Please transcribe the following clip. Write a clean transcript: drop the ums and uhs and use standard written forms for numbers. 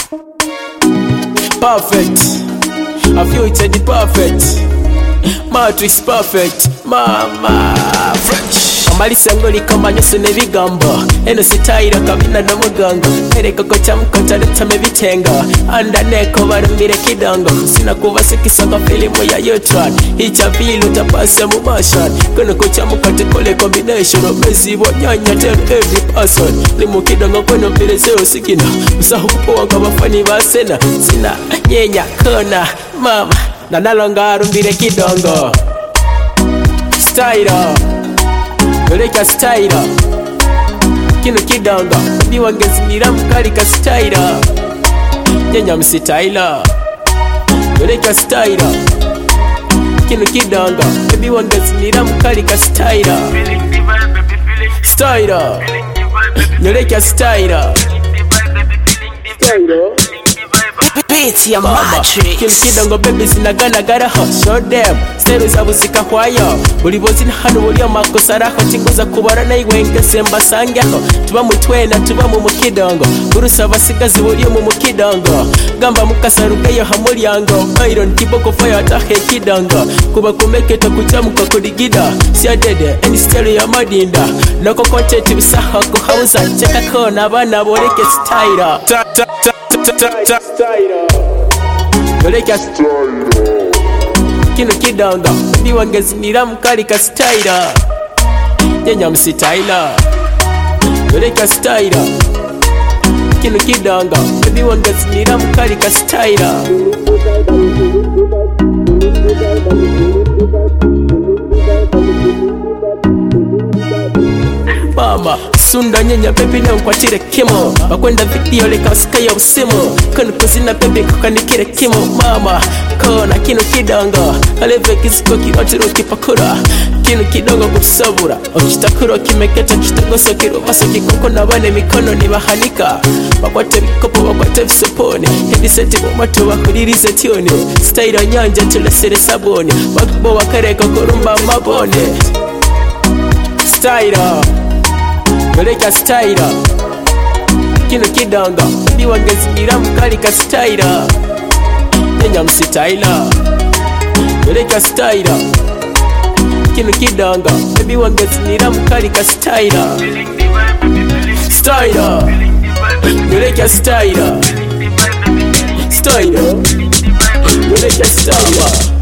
Perfect. I feel it's the perfect. Matrix perfect. Mama French. Amalisa ngoli kama nyoso nebigambo. Eno sitaira kabina na muganga. Ereka ko chamukota letame bitenga. Anda neko barumire kidanga. Sina kuva sekisanga filimu ya Yotran. Icha bilu tapasa mu mashan. Kono ko chamukota kole combination of mezi nyanya tell every person. Limu kidanga kono vile zeo sikina. Usahu kupoa kama fani basena. Sina nyenya kona mama. Na nalonga arumbire kidongo. Styler Yoreka Styler Kino kidongo Baby wangezimira mkali ka Styler Nyenya msi Tyler Yoreka Styler Kino kidongo Baby wangezimira mkali ka Styler Styler Yoreka Styler Beats ya Matrix. Kino kidongo baby zinagana garaho. Show them Style zabuzika hwayo. Buli bozina hano buli amakosa raho. Tingoza kubara na iwenge semba sangyaho. Tuba mutwena tuba mu mukidongo. Urusa basigazi buli mu mukidongo. Gamba mukasarugeyo hamulyango. Iron kiboko fire atahe kidongo. Kuba kumeketa kujamuka kudigida. Siya dede any style ya madinda. Noko content bisaho kuhauza. Cheka kona abana boreke Styler. Yoreka Styler Kino kidongo Baby wangezimira mkali ka Styler Nyenya msi Tyler Yoreka Styler Kino kidongo Baby wangezimira mkali ka Styler Mama Sunda nyenya baby na nkwatire kimo Bakwenda video leka usika ya usimo Kono kuzina baby kukanikire kimo Mama Kona kino kidongo Aleve kiziko kiotiro kipakura Kino kidongo kutusabura Okitakuro kimeketa kitagoso kirubaso kikoko na bane mikono ni bahanika Bakwate bikopo bakwate visopone Hendi seti bomato bahuririze tione Styler nyanja tulesere sabone Bakubo wakareka kurumba mabone Styler Yoreka Styler Kino kidongo Baby wangezimira mkali ka Styler Nyenya msi Tyler Yoreka Styler Kino kidongo Baby wangezimira mkali ka Styler Styler Yoreka Styler Styler Yoreka Styler